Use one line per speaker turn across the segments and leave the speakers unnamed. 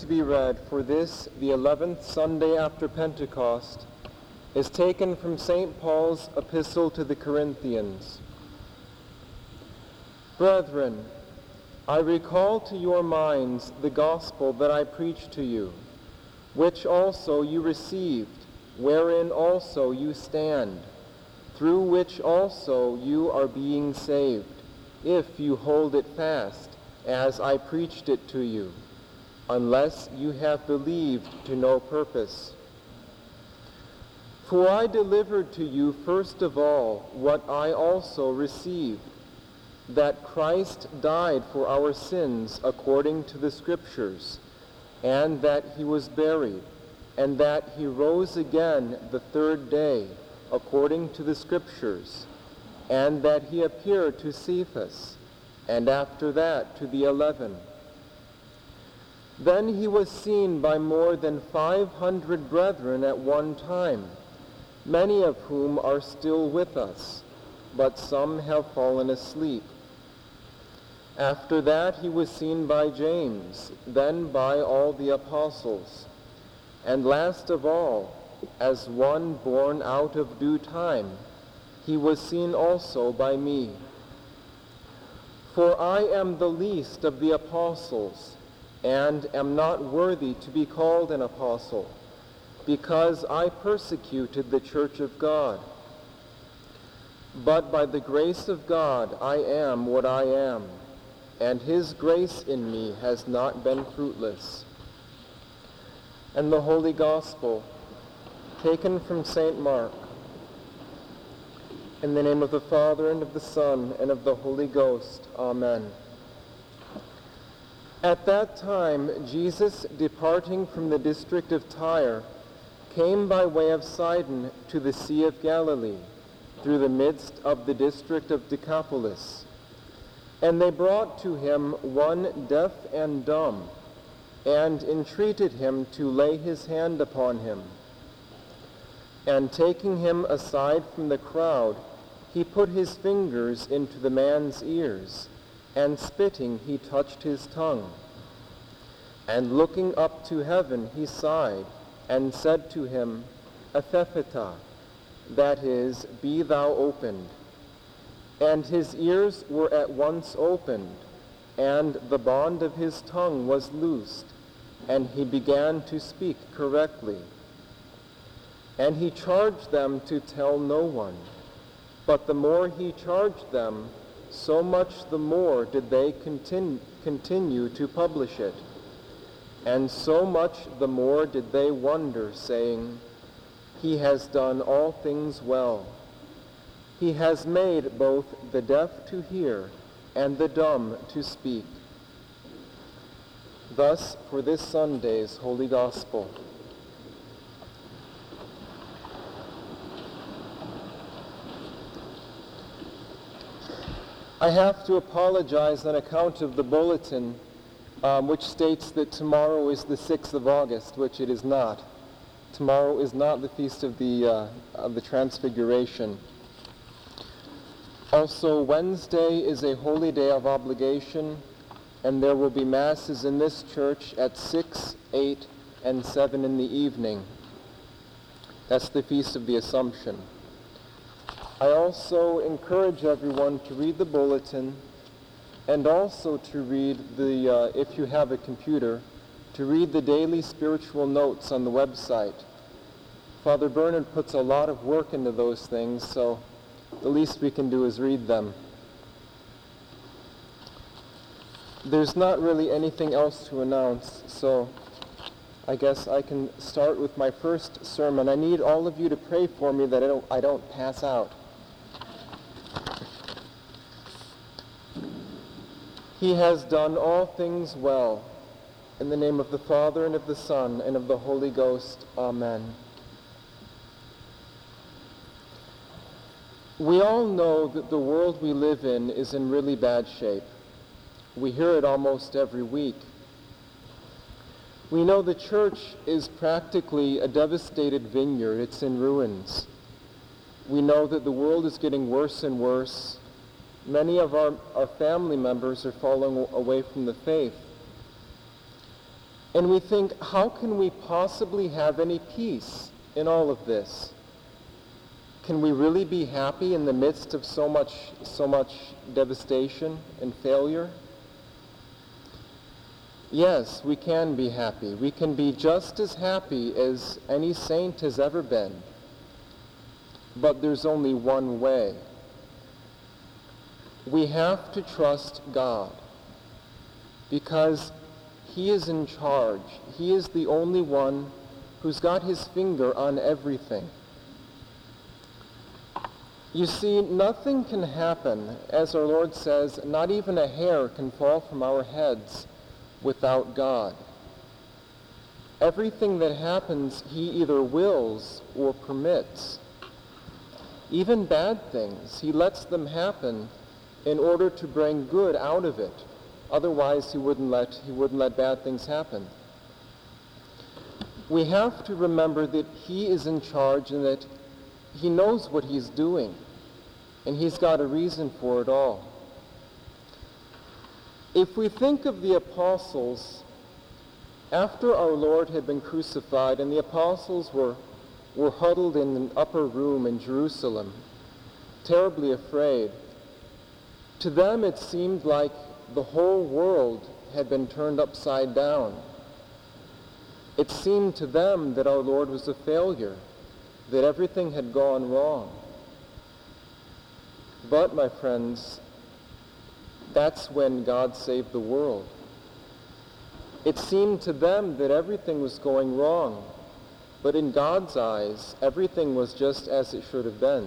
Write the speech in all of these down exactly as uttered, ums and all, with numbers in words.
to be read for this, the eleventh Sunday after Pentecost, is taken from Saint Paul's epistle to the Corinthians. Brethren, I recall to your minds the gospel that I preached to you, which also you received, wherein also you stand, through which also you are being saved, if you hold it fast, as I preached it to you, unless you have believed to no purpose. For I delivered to you first of all what I also received, that Christ died for our sins according to the Scriptures, and that he was buried, and that he rose again the third day according to the Scriptures, and that he appeared to Cephas, and after that to the eleven. Then he was seen by more than five hundred brethren at one time, many of whom are still with us, but some have fallen asleep. After that he was seen by James, then by all the apostles. And last of all, as one born out of due time, he was seen also by me. For I am the least of the apostles, and am not worthy to be called an apostle, because I persecuted the church of God. But by the grace of God I am what I am, and his grace in me has not been fruitless. And the Holy Gospel, taken from Saint Mark. In the name of the Father, and of the Son, and of the Holy Ghost. Amen. At that time, Jesus, departing from the district of Tyre, came by way of Sidon to the Sea of Galilee, through the midst of the district of Decapolis. And they brought to him one deaf and dumb, and entreated him to lay his hand upon him. And taking him aside from the crowd, he put his fingers into the man's ears, and spitting he touched his tongue. And looking up to heaven he sighed, and said to him, Ephphatha, that is, be thou opened. And his ears were at once opened, and the bond of his tongue was loosed, and he began to speak correctly. And he charged them to tell no one. But the more he charged them, so much the more did they continue, continue to publish it. And so much the more did they wonder, saying, He has done all things well. He has made both the deaf to hear and the dumb to speak. Thus, for this Sunday's Holy Gospel. I have to apologize on account of the bulletin, um, which states that tomorrow is the sixth of August, which it is not. Tomorrow is not the feast of the uh, of the Transfiguration. Also, Wednesday is a holy day of obligation, and there will be masses in this church at six, eight, and seven in the evening. That's the Feast of the Assumption. I also encourage everyone to read the bulletin, and also to read the, uh, if you have a computer, to read the daily spiritual notes on the website. Father Bernard puts a lot of work into those things, so the least we can do is read them. There's not really anything else to announce, so I guess I can start with my first sermon. I need all of you to pray for me that I don't, I don't pass out. He has done all things well. In the name of the Father, and of the Son, and of the Holy Ghost. Amen. We all know that the world we live in is in really bad shape. We hear it almost every week. We know the church is practically a devastated vineyard. It's in ruins. We know that the world is getting worse and worse. Many of our, our family members are falling away from the faith. And we think, how can we possibly have any peace in all of this? Can we really be happy in the midst of so much, so much devastation and failure? Yes, we can be happy. We can be just as happy as any saint has ever been. But there's only one way. We have to trust God, because He is in charge. He is the only one who's got His finger on everything. You see, nothing can happen, as our Lord says, not even a hair can fall from our heads without God. Everything that happens, He either wills or permits. Even bad things, He lets them happen in order to bring good out of it. Otherwise, he wouldn't let, he wouldn't let bad things happen. We have to remember that He is in charge and that He knows what He's doing, and He's got a reason for it all. If we think of the apostles, after our Lord had been crucified and the apostles were, were huddled in an upper room in Jerusalem, terribly afraid, to them it seemed like the whole world had been turned upside down. It seemed to them that our Lord was a failure, that everything had gone wrong. But, my friends, that's when God saved the world. It seemed to them that everything was going wrong, but in God's eyes, everything was just as it should have been.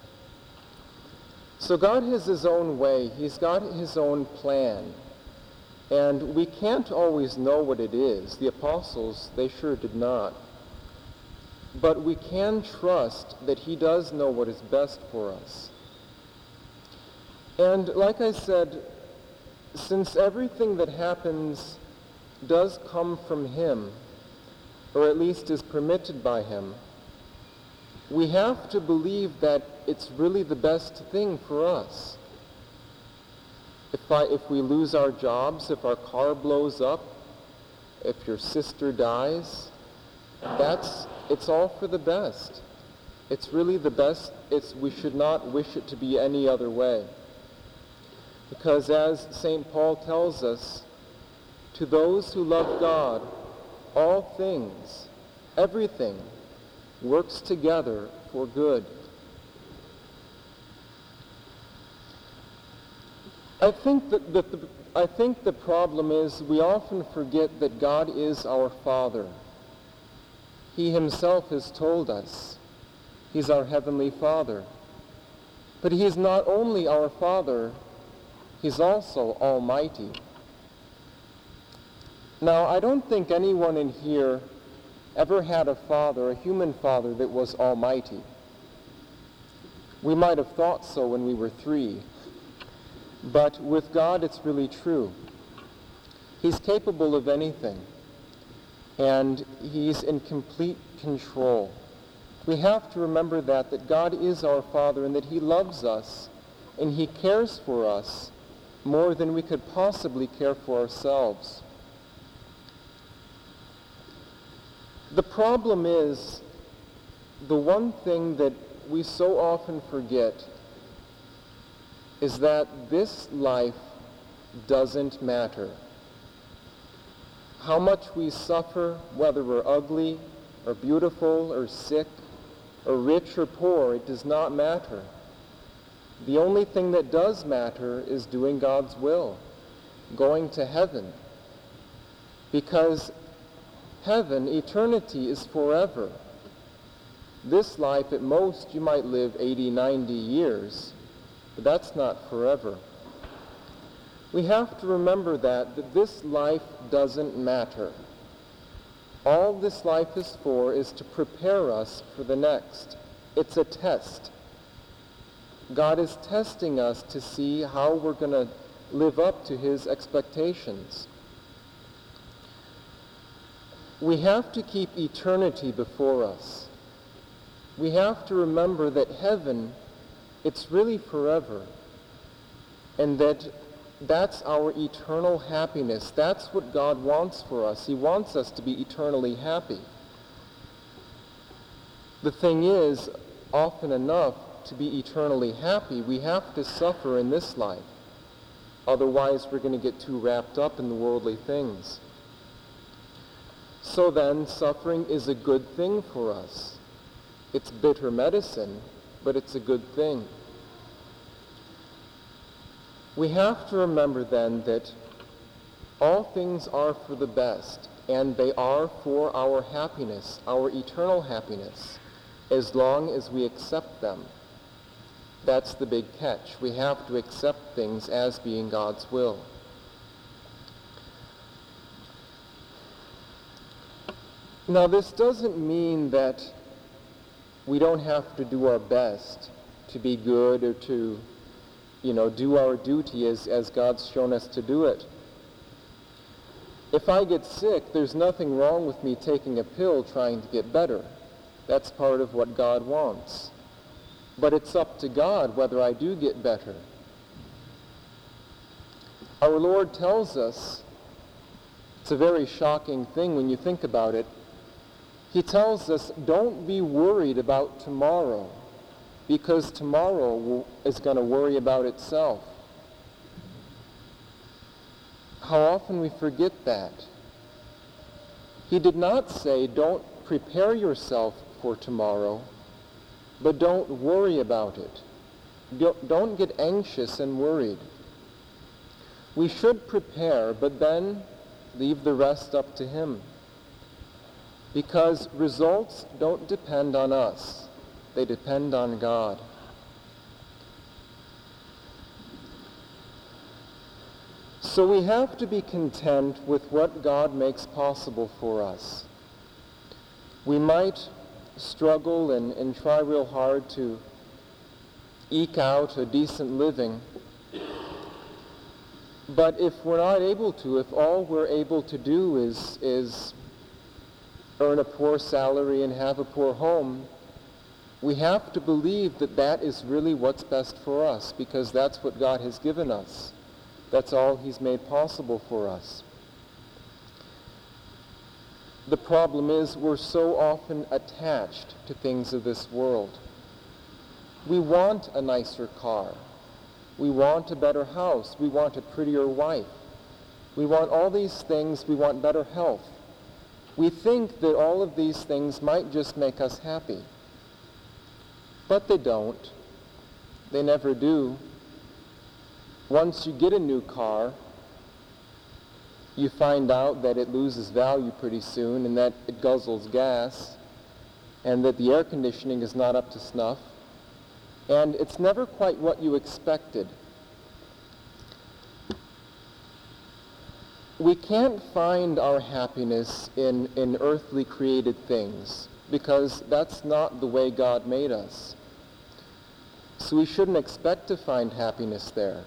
So God has His own way. He's got His own plan. And we can't always know what it is. The apostles, they sure did not. But we can trust that He does know what is best for us. And like I said, since everything that happens does come from Him, or at least is permitted by Him, we have to believe that it's really the best thing for us. If, I, if we lose our jobs, if our car blows up, if your sister dies, that's, it's all for the best. It's really the best. It's, we should not wish it to be any other way. Because as Saint Paul tells us, to those who love God, all things, everything, works together for good. I think that, that the, I think the problem is we often forget that God is our Father. He Himself has told us He's our Heavenly Father. But He is not only our Father, He's also Almighty. Now, I don't think anyone in here ever had a father, a human father, that was almighty. We might have thought so when we were three, but with God it's really true. He's capable of anything, and He's in complete control. We have to remember that, that God is our Father and that He loves us and He cares for us more than we could possibly care for ourselves. The problem is, the one thing that we so often forget is that this life doesn't matter. How much we suffer, whether we're ugly or beautiful or sick or rich or poor, it does not matter. The only thing that does matter is doing God's will, going to heaven. Because heaven, eternity, is forever. This life, at most, you might live eighty, ninety years, but that's not forever. We have to remember that, that this life doesn't matter. All this life is for is to prepare us for the next. It's a test. God is testing us to see how we're going to live up to His expectations. We have to keep eternity before us. We have to remember that heaven, it's really forever, and that That's our eternal happiness. That's what God wants for us. He wants us to be eternally happy. The thing is, often enough, to be eternally happy, we have to suffer in this life. Otherwise, we're going to get too wrapped up in the worldly things. So then, suffering is a good thing for us. It's bitter medicine, but it's a good thing. We have to remember then that all things are for the best, and they are for our happiness, our eternal happiness, as long as we accept them. That's the big catch. We have to accept things as being God's will. Now, this doesn't mean that we don't have to do our best to be good or to, you know, do our duty as, as God's shown us to do it. If I get sick, there's nothing wrong with me taking a pill trying to get better. That's part of what God wants. But it's up to God whether I do get better. Our Lord tells us, it's a very shocking thing when you think about it, He tells us, don't be worried about tomorrow, because tomorrow will, is going to worry about itself. How often we forget that. He did not say, don't prepare yourself for tomorrow, but don't worry about it. Don't, don't get anxious and worried. We should prepare, but then leave the rest up to Him. Because results don't depend on us. They depend on God. So we have to be content with what God makes possible for us. We might struggle and, and try real hard to eke out a decent living. But if we're not able to, if all we're able to do is, is earn a poor salary and have a poor home, we have to believe that that is really what's best for us, because that's what God has given us. That's all He's made possible for us. The problem is we're so often attached to things of this world. We want a nicer car. We want a better house. We want a prettier wife. We want all these things. We want better health. We think that all of these things might just make us happy. But they don't. They never do. Once you get a new car, you find out that it loses value pretty soon, and that it guzzles gas, and that the air conditioning is not up to snuff, and it's never quite what you expected. We can't find our happiness in, in earthly created things, because that's not the way God made us. So we shouldn't expect to find happiness there.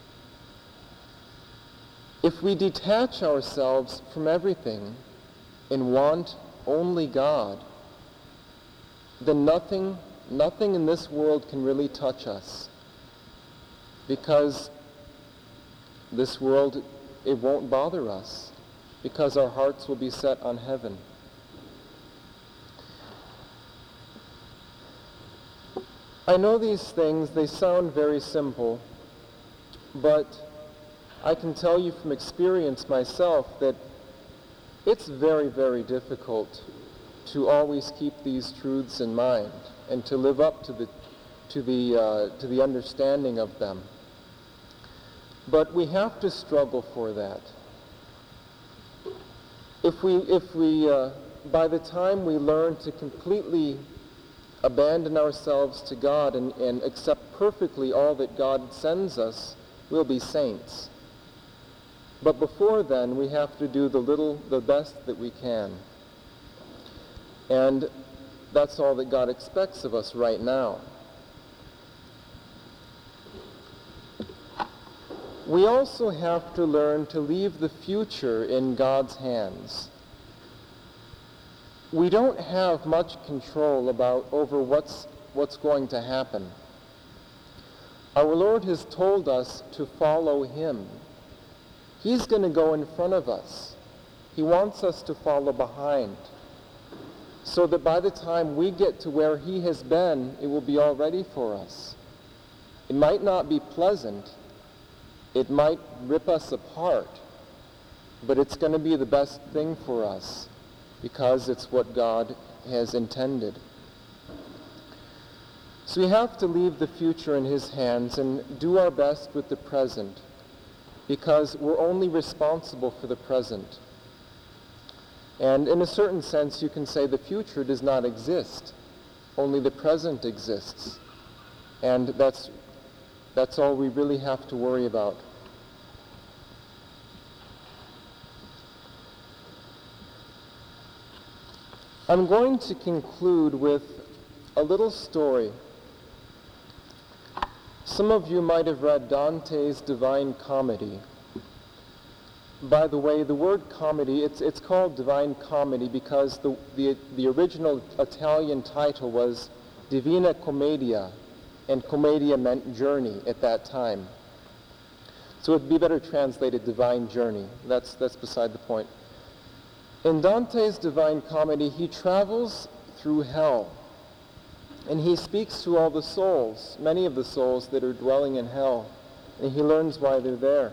If we detach ourselves from everything and want only God, then nothing, nothing in this world can really touch us, because this world, it won't bother us, because our hearts will be set on heaven. I know these things, they sound very simple, but I can tell you from experience myself that it's very, very difficult to always keep these truths in mind and to live up to the, to the, uh, to the understanding of them. But we have to struggle for that. If we, if we, uh, by the time we learn to completely abandon ourselves to God and, and accept perfectly all that God sends us, we'll be saints. But before then, we have to do the little, the best that we can. And that's all that God expects of us right now. We also have to learn to leave the future in God's hands. We don't have much control about over what's, what's going to happen. Our Lord has told us to follow him. He's going to go in front of us. He wants us to follow behind, so that by the time we get to where he has been, it will be all ready for us. It might not be pleasant. It might rip us apart, but it's going to be the best thing for us because it's what God has intended. So we have to leave the future in his hands and do our best with the present, because we're only responsible for the present. And in a certain sense, you can say the future does not exist. Only the present exists. And that's, that's all we really have to worry about. I'm going to conclude with a little story. Some of you might have read Dante's Divine Comedy. By the way, the word comedy, it's, it's called Divine Comedy because the, the, the original Italian title was Divina Commedia, and commedia meant journey at that time. So it would be better translated Divine Journey. That's, that's beside the point. In Dante's Divine Comedy, he travels through hell, and he speaks to all the souls, many of the souls that are dwelling in hell, and he learns why they're there.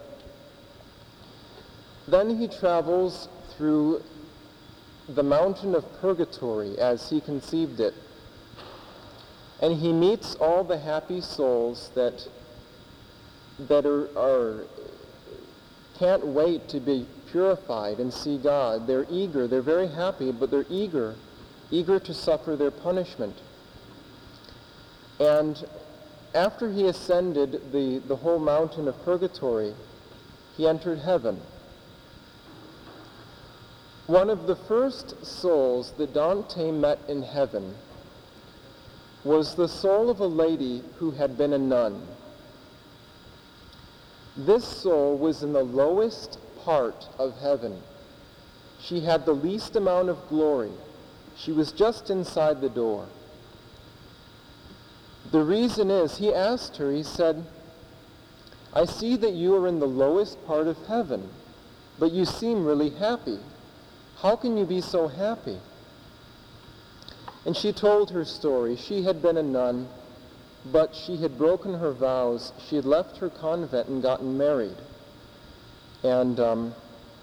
Then he travels through the mountain of purgatory as he conceived it, and he meets all the happy souls that that are, are can't wait to be purified and see God. They're eager, they're very happy, but they're eager, eager to suffer their punishment. And after he ascended the, the whole mountain of purgatory, he entered heaven. One of the first souls that Dante met in heaven was the soul of a lady who had been a nun. This soul was in the lowest part of heaven. She had the least amount of glory. She was just inside the door. The reason is, he asked her, he said, "I see that you are in the lowest part of heaven, but you seem really happy. How can you be so happy?" And she told her story. She had been a nun, but she had broken her vows. She had left her convent and gotten married. And um,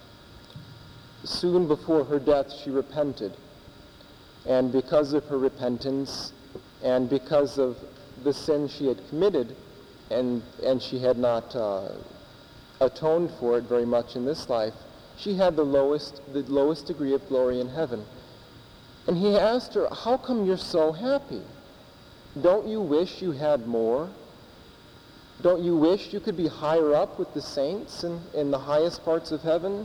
soon before her death, she repented. And because of her repentance, and because of the sin she had committed, and, and she had not uh, atoned for it very much in this life, she had the lowest, the lowest degree of glory in heaven. And he asked her, "How come you're so happy? Don't you wish you had more? Don't you wish you could be higher up with the saints in, in the highest parts of heaven?"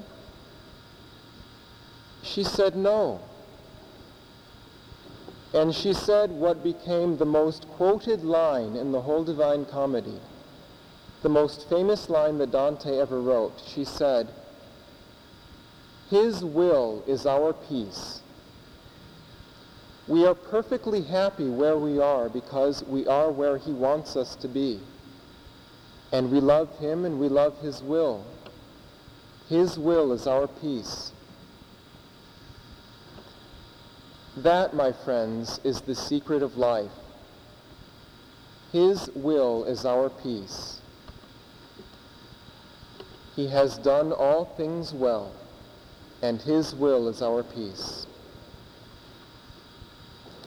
She said no. And she said what became the most quoted line in the whole Divine Comedy, the most famous line that Dante ever wrote. She said, "His will is our peace. We are perfectly happy where we are because we are where he wants us to be. And we love him and we love his will. His will is our peace." That, my friends, is the secret of life. His will is our peace. He has done all things well, and his will is our peace.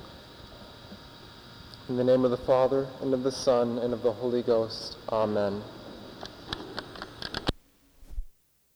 In the name of the Father, and of the Son, and of the Holy Ghost. Amen.